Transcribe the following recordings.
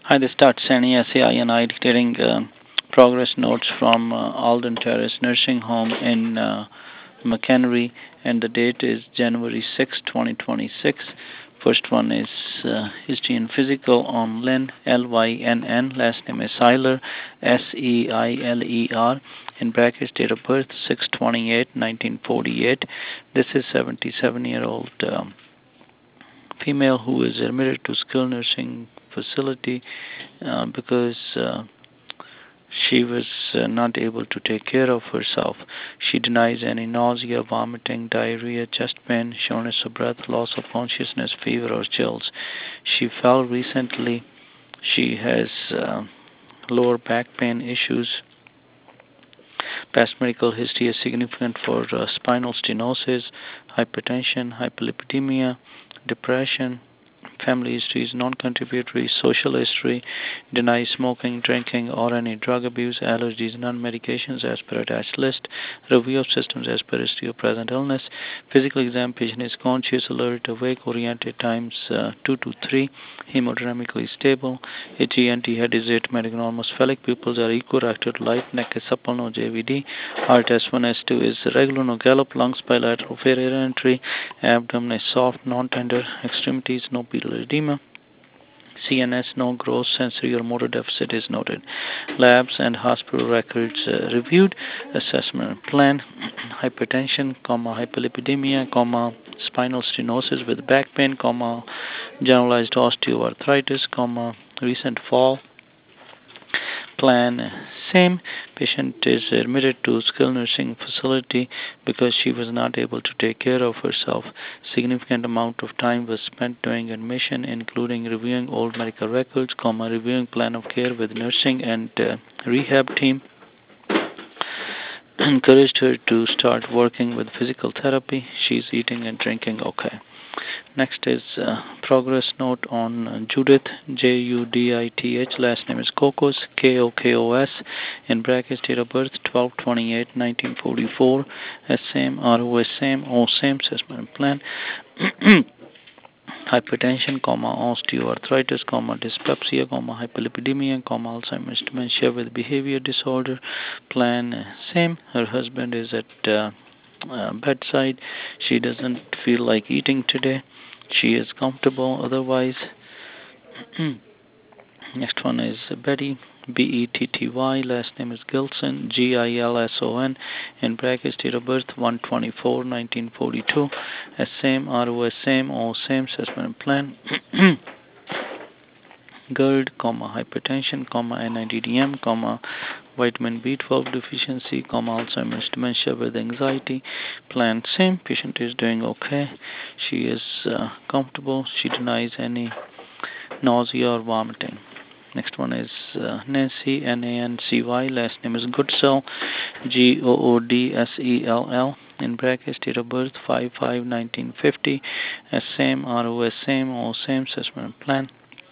Hi, this is Dr. Sani SAI and I dictating progress notes from Alden Terrace Nursing Home in McHenry, and the date is January 6, 2026. First one is history and physical on Lynn, Lynn. Last name is Seiler, Seiler. In brackets, date of birth 6/28/1948. This is 77-year-old female who is admitted to skilled nursing facility because she was not able to take care of herself. She denies any nausea, vomiting, diarrhea, chest pain, shortness of breath, loss of consciousness, fever, or chills. She fell recently. She has lower back pain issues. Past medical history is significant for spinal stenosis, hypertension, hyperlipidemia, depression. Family history is non-contributory. Social history denies smoking, drinking, or any drug abuse. Allergies, non-medications as per attached list. Review of systems as per history of present illness. Physical exam, patient is conscious, alert, awake, oriented times 2 to 3. Hemodynamically stable. HENT head is asymptomatic, normocephalic. Pupils are equirected, light, neck is supple, no JVD. Heart S1, S2 is regular, no gallop. Lungs bilateral, fair air entry. Abdomen is soft, non-tender. Extremities, no pedal edema. CNS, no gross sensory or motor deficit is noted. Labs and hospital records reviewed. Assessment plan: hypertension, hyperlipidemia, spinal stenosis with back pain, generalized osteoarthritis, recent fall. Plan same. Patient is admitted to skilled nursing facility because she was not able to take care of herself. Significant amount of time was spent during admission, including reviewing old medical records, reviewing plan of care with nursing and rehab team. Encouraged her to start working with physical therapy. She's eating and drinking okay. Next is progress note on Judith, Judith. Last name is Kokos, Kokos. In brackets, date of birth 12/28/1944. Same, ROS same, all same. Assessment plan. Hypertension, osteoarthritis, dyspepsia, hyperlipidemia, Alzheimer's dementia with behavior disorder. Plan same. Her husband is at bedside. She doesn't feel like eating today. She is comfortable otherwise. Next one is Betty, Betty. Last name is Gilson, Gilson. In brackets, date of birth 1/24/1942. Same, ROS same, all same. Assessment plan. GERD, hypertension, NIDDM, vitamin B12 deficiency, Alzheimer's dementia with anxiety. Plan same. Patient is doing okay. She is comfortable. She denies any nausea or vomiting. Next one is Nancy, Nancy. Last name is Goodsell, Goodsell. In brackets, date of birth 5/5/1950. Same, ROS same, all same. Assessment plan.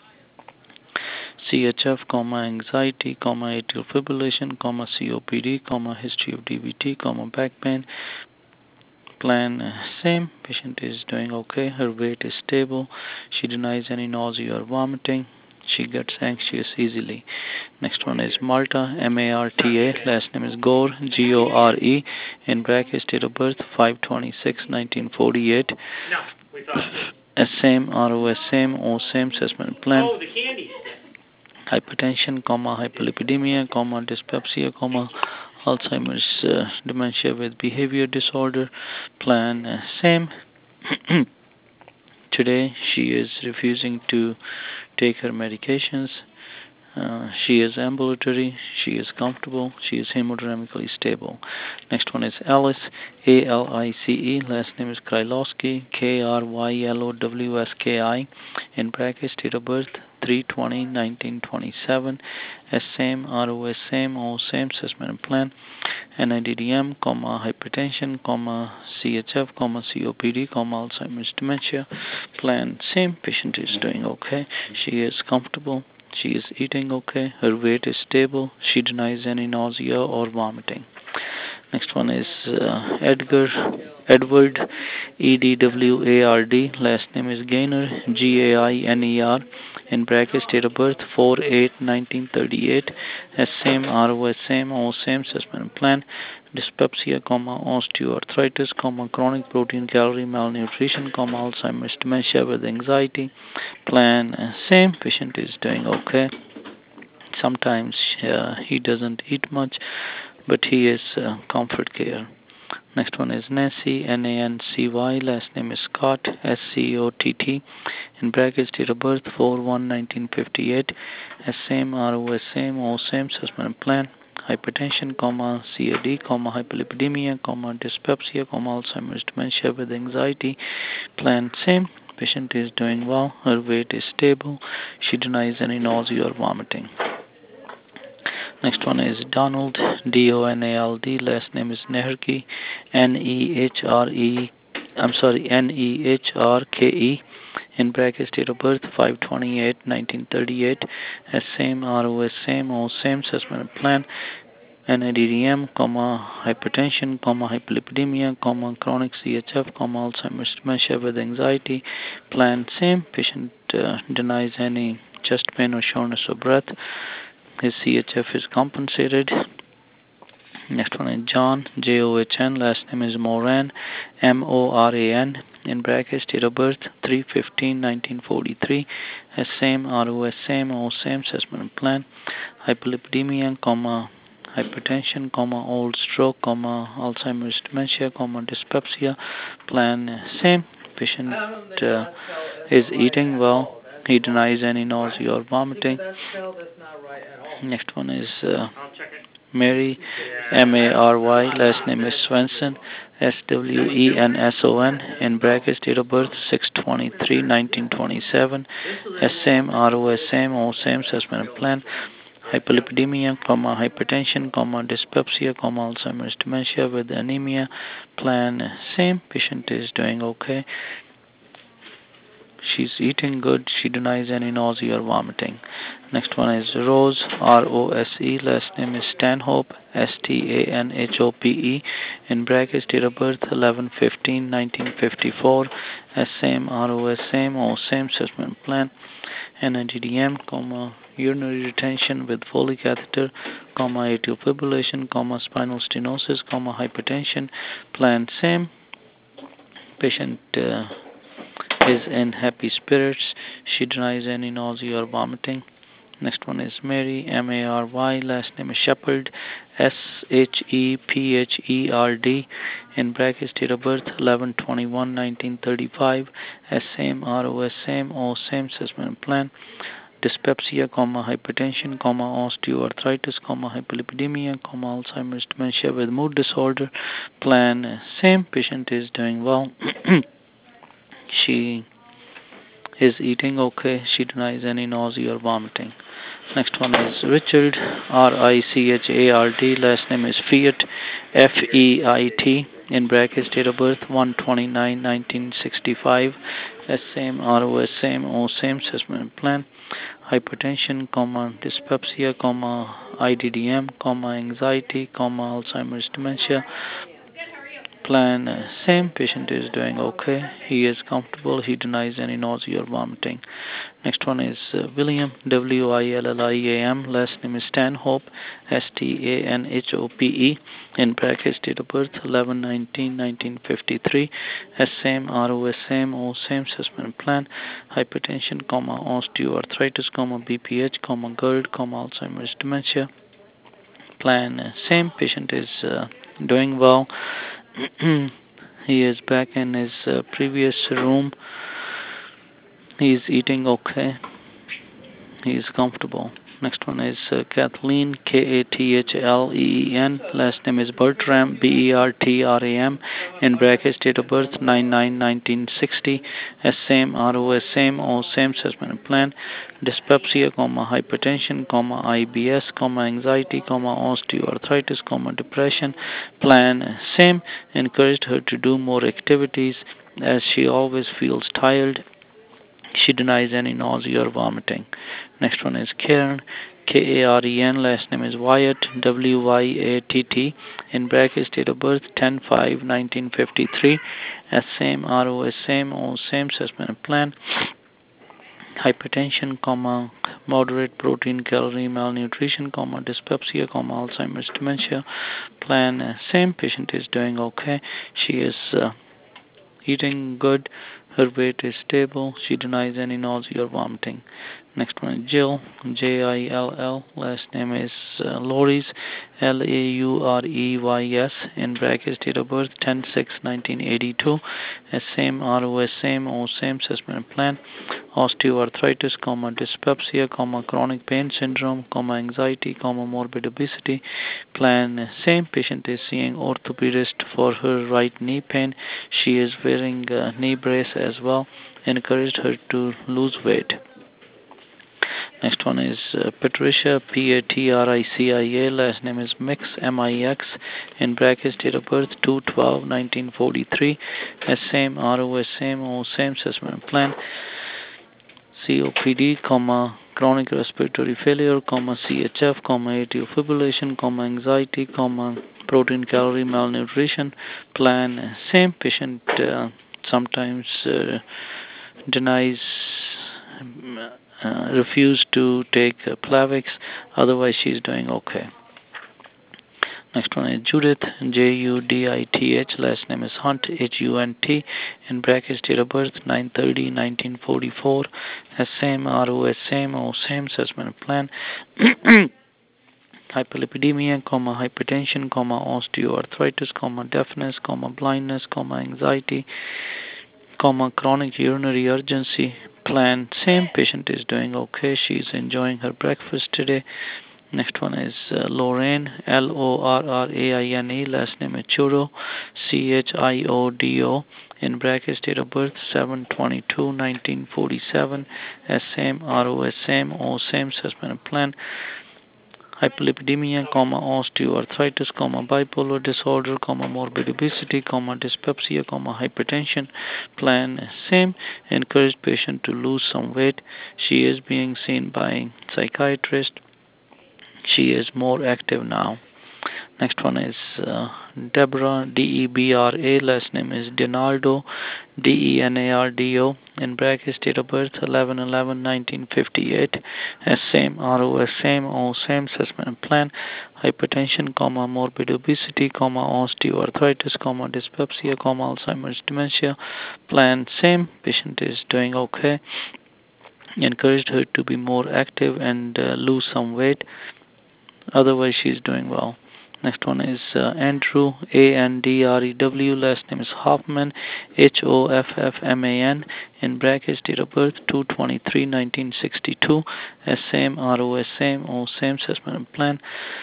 CHF, anxiety, atrial fibrillation, COPD, history of DVT, back pain. Plan same. Patient is doing okay. Her weight is stable. She denies any nausea or vomiting. She gets anxious easily. Next one is Marta, Marta. Last name is Gore, Gore. In brackets, date of birth 5/26/1948. Same, ROS same, all same. Assessment plan. Oh, the candy. Hypertension, hyperlipidemia, dyspepsia, Alzheimer's dementia with behavior disorder. Plan same. Today she is refusing to take her medications. She is ambulatory. She is comfortable. She is hemodynamically stable. Next one is Alice, Alice. Last name is Krylowski, Krylowski. In brackets, date of birth 3/20/1927. Same, ROS same, all same. Assessment plan. NIDDM, hypertension, CHF, COPD, Alzheimer's dementia. Plan same. Patient is doing okay. She is comfortable. She is eating okay. Her weight is stable. She denies any nausea or vomiting. Next one is Edward, Edward. Last name is Gainer, Gainer. In brackets, date of birth 4/8/1938. Same RO, same O, same assessment plan. Dyspepsia, osteoarthritis, chronic protein calorie malnutrition, Alzheimer's dementia with anxiety. Plan same. Patient is doing okay. Sometimes he doesn't eat much, but he is comfort care. Next one is Nancy, Nancy. Last name is Scott, Scott. In brackets, date of birth 4/1/1958. Same RO, same O, same assessment plan. Hypertension, CAD, hyperlipidemia, dyspepsia, Alzheimer's dementia with anxiety. Plan same. Patient is doing well. Her weight is stable. She denies any nausea or vomiting. Next one is Donald, Donald. Last name is Nehrke, Nehre. Nehrke. In brackets, date of birth 5/28/1938. Same RO, same O, same assessment plan. NADM, hypertension, hyperlipidemia, chronic CHF, Alzheimer's dementia with anxiety. Plan same. Patient denies any chest pain or shortness of breath. His CHF is compensated. Next one is John, John. Last name is Moran, Moran. In brackets, date of birth 3/15/1943. Same RO, same O, same assessment plan. Hyperlipidemia, hypertension, old stroke, Alzheimer's dementia, dyspepsia. Plan same. Patient is eating well. He denies any nausea or vomiting. Next one is Mary, Mary. Last name is Swenson, Swenson. In brackets, date of birth 6/23/1927. Same RO, same O, same assessment plan. Hyperlipidemia, hypertension, dyspepsia, Alzheimer's dementia with anemia. Plan same. Patient is doing okay. She's eating good. She denies any nausea or vomiting. Next one is Rose, Rose. Last name is Stanhope, Stanhope. In brackets, date of birth 11/15/1954. Same ROS, same O, same assessment plan. NADM, urinary retention with Foley catheter, atrial fibrillation, spinal stenosis, hypertension. Plan same. Patient is in happy spirits. She denies any nausea or vomiting. Next one is Mary, Mary. Last name is Shepherd, Shepherd. In brackets, date of birth 11/21/1935. Same ROS, same O, same assessment plan. Dyspepsia, hypertension, osteoarthritis, hyperlipidemia, Alzheimer's dementia with mood disorder. Plan same. Patient is doing well. She is eating okay. She denies any nausea or vomiting. Next one is Richard, Richard. Last name is Fiat, Feit. In brackets, date of birth 1/29/1965. Same ROS, same O, same assessment plan. Hypertension, dyspepsia, IDDM, anxiety, Alzheimer's dementia. Plan same. Patient is doing okay. He is comfortable. He denies any nausea or vomiting. Next one is William, William. Last name is Stanhope, Stanhope. In brackets, date of birth 11/19/1953. Same ROS, same O, same assessment plan. Hypertension, osteoarthritis, BPH, GERD, Alzheimer's dementia. Plan same. Patient is doing well. He is back in his previous room. He is eating okay. He is comfortable. Next one is Kathleen, Kathleen. Last name is Bertram, Bertram. In brackets, date of birth 9/9/1960. Same ROS, same O, same assessment plan. Dyspepsia, hypertension, IBS, anxiety, osteoarthritis, depression. Plan same. Encouraged her to do more activities as she always feels tired. She denies any nausea or vomiting. Next one is Karen, Karen, last name is Wyatt, Wyatt, in brackets, date of birth 10/5/1953, as same RO, same O, same assessment plan, hypertension, moderate protein calorie malnutrition, dyspepsia, Alzheimer's dementia plan. Same patient is doing okay. She is eating good. Her weight is stable. She denies any nausea or vomiting. Next one is Jill, Jill. Last name is Laureys, Laureys, in brackets, date of birth 10/6/1982. Same ROS, same O, same assessment plan. Osteoarthritis, dyspepsia, chronic pain syndrome, anxiety, morbid obesity plan. Same patient is seeing orthopedist for her right knee pain. She is wearing a knee brace as well. Encouraged her to lose weight. Next one is Patricia, Patricia, last name is Mix, Mix, in brackets, date of birth 2/12/1943, same ROS, same O, same assessment plan, COPD, chronic respiratory failure, CHF, atrial fibrillation, anxiety, protein calorie malnutrition plan. Same patient sometimes denies, refuse to take Plavix, otherwise she's doing okay. Next one is Judith, Judith, last name is Hunt, Hunt, in brackets, date of birth 9/30/1944, same ROS, same O, same assessment plan, hyperlipidemia, hypertension, osteoarthritis, deafness, blindness, anxiety, chronic urinary urgency plan. Same patient is doing okay. She's enjoying her breakfast today. Next one is Lorraine, Lorraine, last name is Chiodo, Chiodo, in brackets, date of birth 7/22/1947, same ROS, same O, same assessment plan, hyperlipidemia, osteoarthritis, bipolar disorder, morbid obesity, dyspepsia, hypertension plan. Same, encouraged patient to lose some weight. She is being seen by psychiatrist. She is more active now. Next one is Deborah, Debra, last name is Denardo, Denardo, in brackets, date of birth 11/11/1958, same ROS, same O, same assessment plan, hypertension, morbid obesity, osteoarthritis, dyspepsia, Alzheimer's dementia plan. Same, patient is doing okay. Encouraged her to be more active and lose some weight. Otherwise, she's doing well. Next one is Andrew, Andrew, last name is Hoffman, Hoffman, in brackets, date of birth 2/23/1962, same ROS, same O, same assessment plan,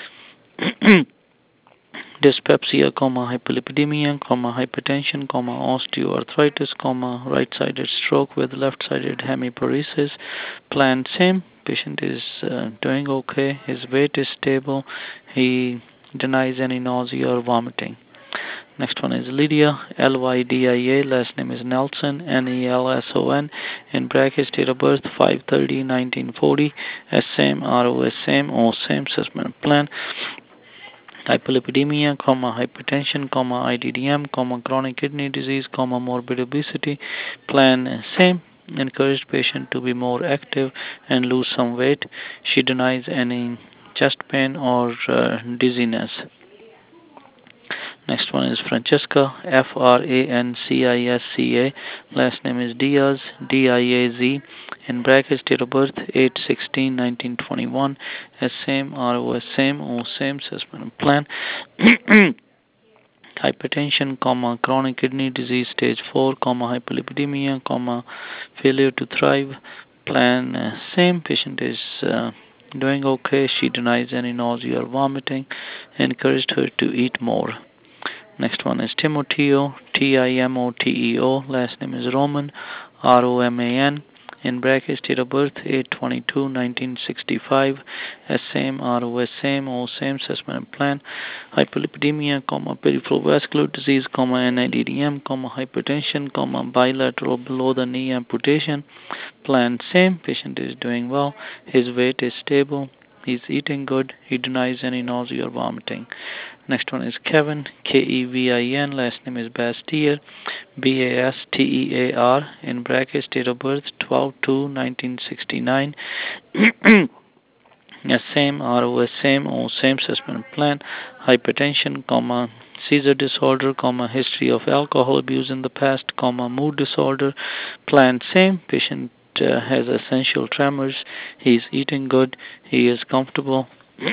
dyspepsia, hyperlipidemia, hypertension, osteoarthritis, right-sided stroke with left-sided hemiparesis plan. Same, patient is doing okay. His weight is stable. He denies any nausea or vomiting. Next one is Lydia, Lydia, last name is Nelson, Nelson, in brackets, date of birth 5/30/1940, same ROS, same O, same assessment plan, hyperlipidemia, hypertension, IDDM, chronic kidney disease, morbid obesity plan. Same, encouraged patient to be more active and lose some weight. She denies any chest pain or dizziness. Next one is Francesca, Francisca, last name is Diaz, Diaz, in brackets, date of birth 8/16/1921, same ROS, same O, same assessment plan, hypertension, chronic kidney disease stage 4, hyperlipidemia, failure to thrive plan. Same, patient is doing okay. She denies any nausea or vomiting. Encouraged her to eat more. Next one is Timoteo, Timoteo, last name is Roman, Roman, in brackets, date of birth 8/22/1965, as same, ROS same, all same, assessment plan, hyperlipidemia, peripheral vascular disease, NIDDM, hypertension, bilateral below the knee amputation, plan same, patient is doing well, his weight is stable, he's eating good, he denies any nausea or vomiting. Next one is Kevin, Kevin, last name is Bastier, Bastear, in brackets, date of birth 12/2/1969. Same, ROS same, all same, assessment plan, hypertension, seizure disorder, history of alcohol abuse in the past, mood disorder, plan same, patient has essential tremors, he is eating good, he is comfortable.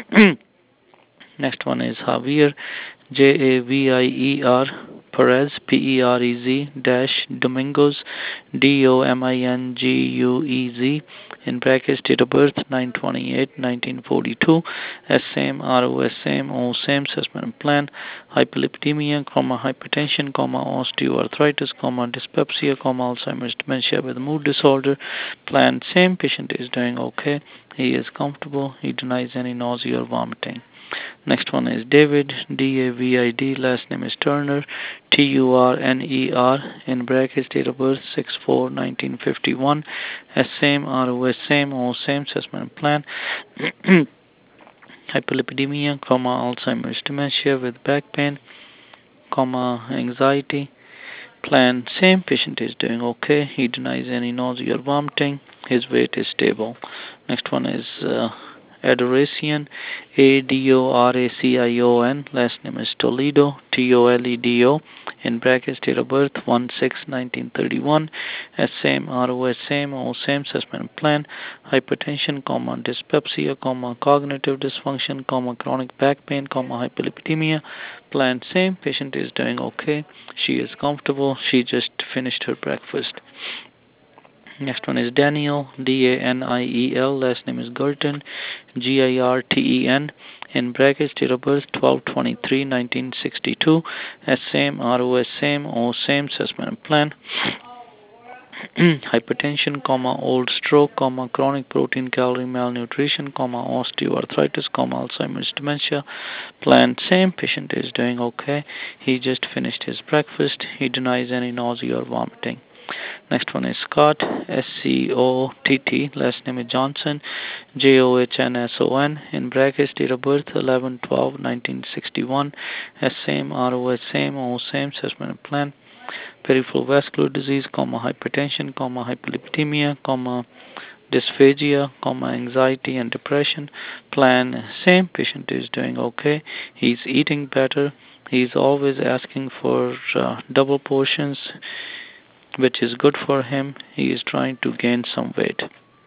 Next one is Javier, Javier Perez, Perez dash Domingos, Dominguez, in brackets, date of birth 9/28/1942, as same, ROS same, all same, assessment plan, hyperlipidemia, hypertension, osteoarthritis, dyspepsia, Alzheimer's dementia with mood disorder, plan same, patient is doing okay, he is comfortable, he denies any nausea or vomiting. Next one is David, David, last name is Turner, Turner, in brackets, date of birth 6/4/1951, as same, ROS same, all same, assessment plan, hyperlipidemia, Alzheimer's dementia with back pain, anxiety, plan same, patient is doing okay, he denies any nausea or vomiting, his weight is stable. Next one is Adoration, Adoracion, last name is Toledo, Toledo, in brackets, date of birth 1/6/1931, as same, ROS same, all same, assessment plan, hypertension, dyspepsia, cognitive dysfunction, chronic back pain, hyperlipidemia, plan same, patient is doing okay, she is comfortable, she just finished her breakfast. Next one is Daniel, Daniel, last name is Gurten, Girten, in brackets, date of birth 12/23/1962, as same, ROS same, all same, assessment plan, hypertension, old stroke, chronic protein calorie malnutrition, osteoarthritis, Alzheimer's dementia, plan same, patient is doing okay, he just finished his breakfast, he denies any nausea or vomiting. Next one is Scott, Scott, last name is Johnson, Johnson, in brackets, date of birth 11/12/1961, as same, ROS same, all same, assessment plan, peripheral vascular disease, hypertension, hyperlipidemia, dysphagia, anxiety and depression, plan same, patient is doing okay, he's eating better, he's always asking for double portions, which is good for him. He is trying to gain some weight.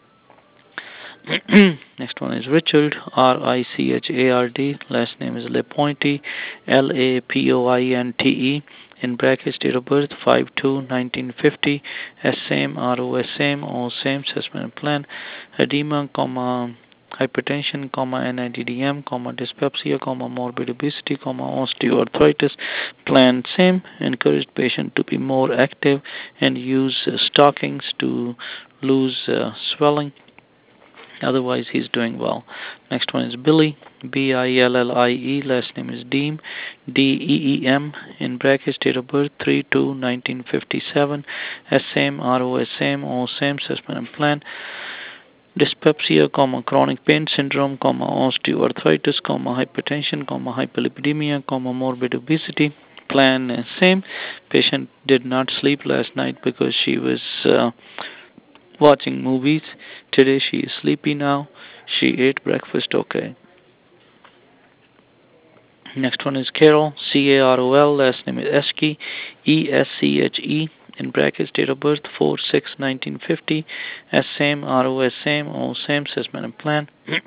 Next one is Richard, Richard, last name is Lapointe, Lapointe, in brackets, date of birth 5/2/1950, as same, ROS same, all same, assessment plan, edema, hypertension, NIDDM, dyspepsia, morbid obesity, osteoarthritis, plan same, encouraged patient to be more active and use stockings to lose swelling. Otherwise, he's doing well. Next one is Billy, Billie, last name is Deem, Deem, in brackets, date of birth 3/2/1957, as same, ROS same, all same, assessment plan, dyspepsia, chronic pain syndrome, osteoarthritis, hypertension, hyperlipidemia, morbid obesity, plan same. Patient did not sleep last night because she was watching movies. Today she is sleepy now. She ate breakfast okay. Next one is Carol, Carol, last name is Esche, Esche, in brackets, date of birth 4/6/1950, as same, ROS same, all same, assessment and plan.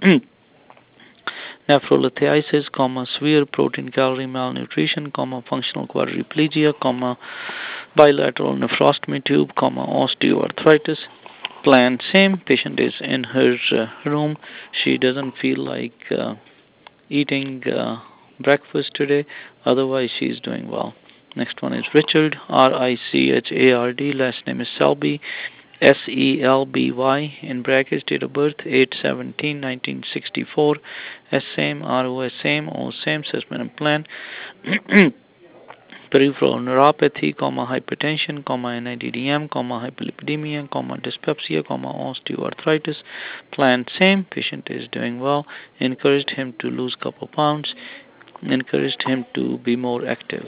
Nephrolithiasis, severe protein calorie malnutrition, functional quadriplegia, bilateral nephrostomy tube, osteoarthritis, plan same. Patient is in her room. She doesn't feel like eating breakfast today. Otherwise, she is doing well. Next one is Richard, Richard, last name is Selby, Selby, in brackets, date of birth 8/17/1964, same RO, same or same assessment plan. Peripheral neuropathy, hypertension, NIDDM, hyperlipidemia, dyspepsia, osteoarthritis. Plan same. Patient is doing well. Encouraged him to lose couple pounds. Encouraged him to be more active.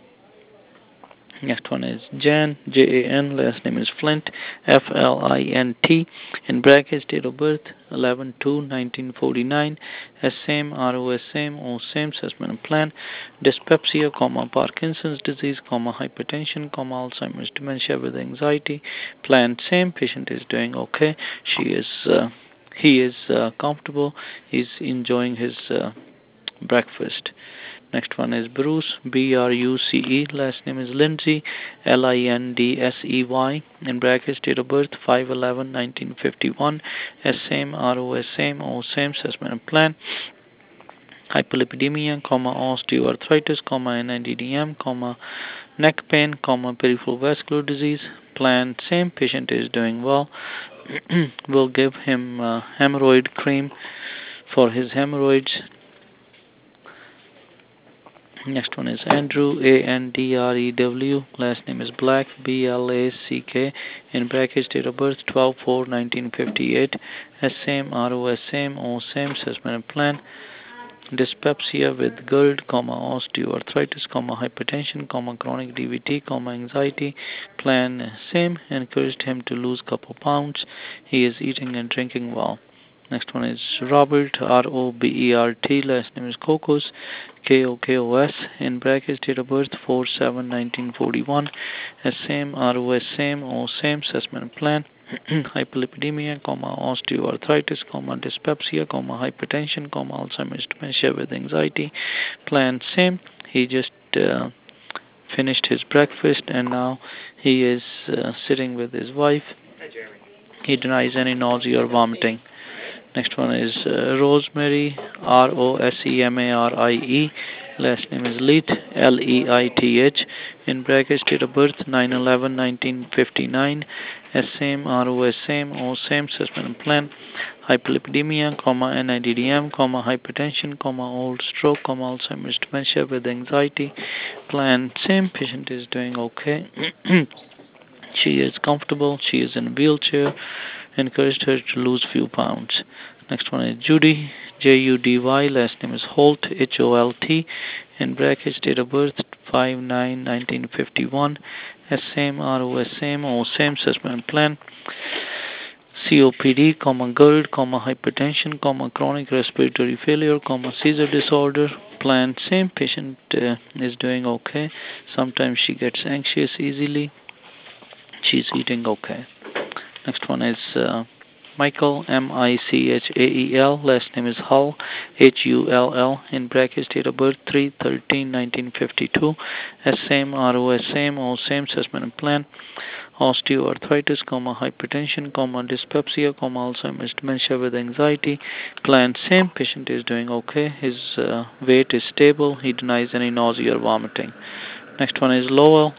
Next one is Jan, Jan, last name is Flint, Flint, in brackets, date of birth 11/2/1949, same RO, same or same assessment plan, dyspepsia, Parkinson's disease, hypertension, Alzheimer's dementia with anxiety, plan same, patient is doing okay, he is comfortable, he's enjoying his breakfast. Next one is Bruce, Bruce. Last name is Lindsay, Lindsey. In brackets, date of birth 5/11/1951. Same RO, same or same assessment plan. Hyperlipidemia, osteoarthritis, NIDDM, neck pain, peripheral vascular disease. Plan same. Patient is doing well. We'll give him hemorrhoid cream for his hemorrhoids. Next one is Andrew, Andrew. Last name is Black, Black. In brackets, date of birth 12/4/1958. Same RO, same or same assessment plan. Dyspepsia with GERD, osteoarthritis, hypertension, chronic DVT, anxiety. Plan same. Encouraged him to lose couple pounds. He is eating and drinking well. Next one is Robert, Robert. Last name is Kokos, Kokos. In brackets, date of birth 4/7/1941. Same RO, same or same assessment plan. Hyperlipidemia, osteoarthritis, dyspepsia, hypertension, Alzheimer's dementia with anxiety. Plan same. He just finished his breakfast and now he is sitting with his wife. He denies any nausea or vomiting. Next one is Rosemary, Rosemary. Last name is Leith, Leith. In brackets, date of birth 9/11/1959. Same RO, same or same assessment plan. Hyperlipidemia, NIDDM, hypertension, old stroke, Alzheimer's dementia with anxiety. Plan same. Patient is doing okay. She is comfortable. She is in a wheelchair. Encouraged her to lose few pounds. Next one is Judy, Judy. Last name is Holt, Holt. In brackets, date of birth 5/9/1951. Same RO, same or same assessment plan. COPD, GERD, hypertension, chronic respiratory failure, seizure disorder. Plan same. Patient is doing okay. Sometimes she gets anxious easily. She's eating okay. Next one is Michael, Michael. Last name is Hull, Hull. In brackets, date of birth 3/13/1952. Same RO, same or same assessment plan. Osteoarthritis, hypertension, dyspepsia, Alzheimer's dementia with anxiety. Plan same. Patient is doing okay. His weight is stable. He denies any nausea or vomiting. Next one is Lowell,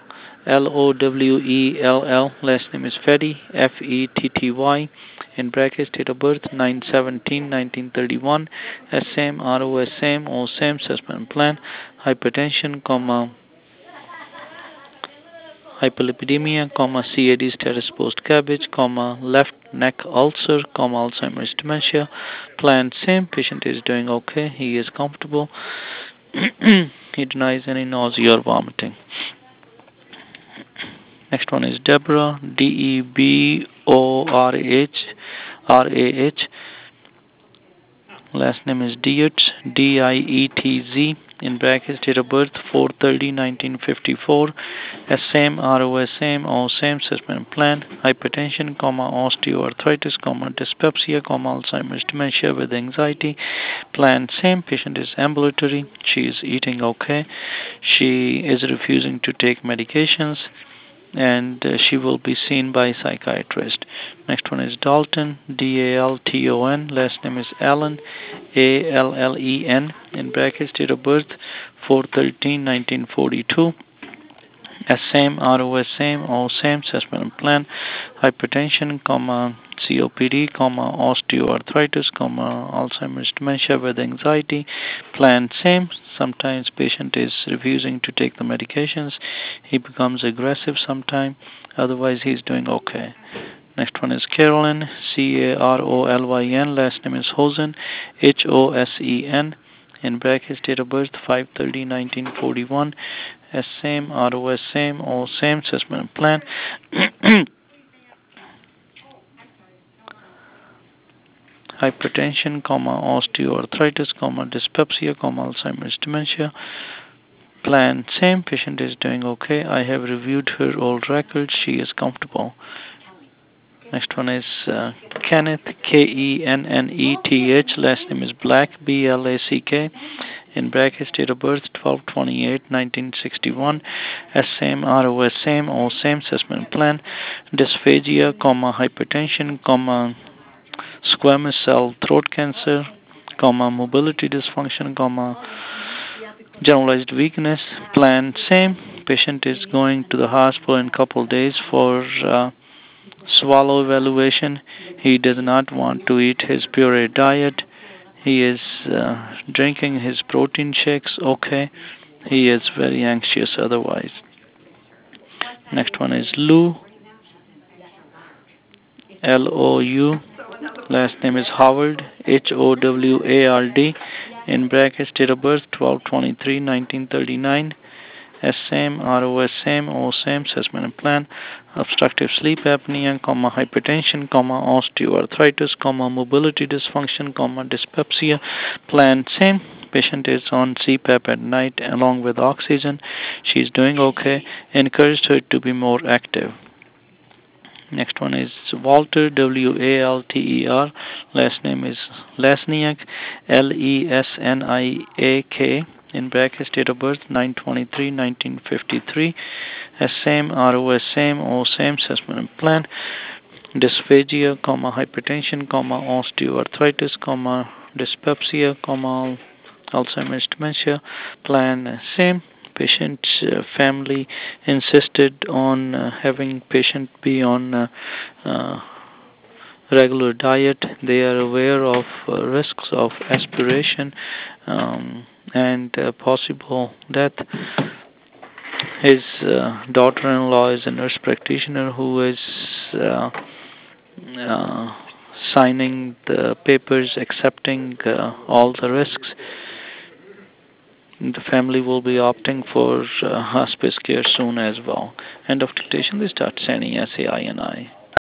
Lowell. Last name is Fetty, Fetty. In brackets, date of birth 9/17/1931. Same RO, same or same assessment plan. Hypertension, hyperlipidemia, CAD status post cabbage, left neck ulcer, Alzheimer's dementia. Plan same. Patient is doing okay. He is comfortable. He denies any nausea or vomiting. Next one is Deborah, Deborah. Last name is Dietz, Dietz. In brackets, date of birth 4/30/1954. Same RO, same or same assessment plan. Hypertension, osteoarthritis, dyspepsia, Alzheimer's dementia with anxiety. Plan same. Patient is ambulatory. She is eating okay. She is refusing to take medications, and she will be seen by a psychiatrist. Next one is Dalton, Dalton. Last name is Allen, Allen. In brackets, date of birth 4/13/1942. S same, ROS same, O same, assessment plan, hypertension, COPD, osteoarthritis, Alzheimer's dementia with anxiety, plan same. Sometimes patient is refusing to take the medications. He becomes aggressive sometime. Otherwise, he's doing okay. Next one is Carolyn, Carolyn. Last name is Hosen, Hosen. In brackets, date of birth 5/30/1941. S same, ROS same, O same, assessment plan. Hypertension, osteoarthritis, dyspepsia, Alzheimer's dementia. Plan same. Patient is doing okay. I have reviewed her old records. She is comfortable. Next one is Kenneth, Kenneth. Last name is Black, Black. In brackets, date of birth 12/28/1961. S same, ROS same, O same, assessment plan. Dysphagia, hypertension, squamous cell throat cancer, mobility dysfunction, generalized weakness. Plan same. Patient is going to the hospital in a couple of days for swallow evaluation. He does not want to eat his puree diet. He is drinking his protein shakes. Okay. He is very anxious otherwise. Next one is Lou, Lou. Last name is Howard, Howard. In brackets, date of birth 12/23/1939. S same, ROS same, O same, assessment and plan. Obstructive sleep apnea, hypertension, osteoarthritis, mobility dysfunction, dyspepsia. Plan same. Patient is on CPAP at night along with oxygen. She's doing okay. Encouraged her to be more active. Next one is Walter, Walter. Last name is Lesniak, Lesniak. In brackets, date of birth 9/23/1953. S same, ROS same, O same, assessment plan. Dysphagia, hypertension, osteoarthritis, dyspepsia, Alzheimer's dementia. Plan same. Patient's family insisted on having patient be on regular diet. They are aware of risks of aspiration and possible death. His daughter-in-law is a nurse practitioner who is uh, signing the papers accepting all the risks. The family will be opting for hospice care soon as well. End of dictation. They start sending SAINI.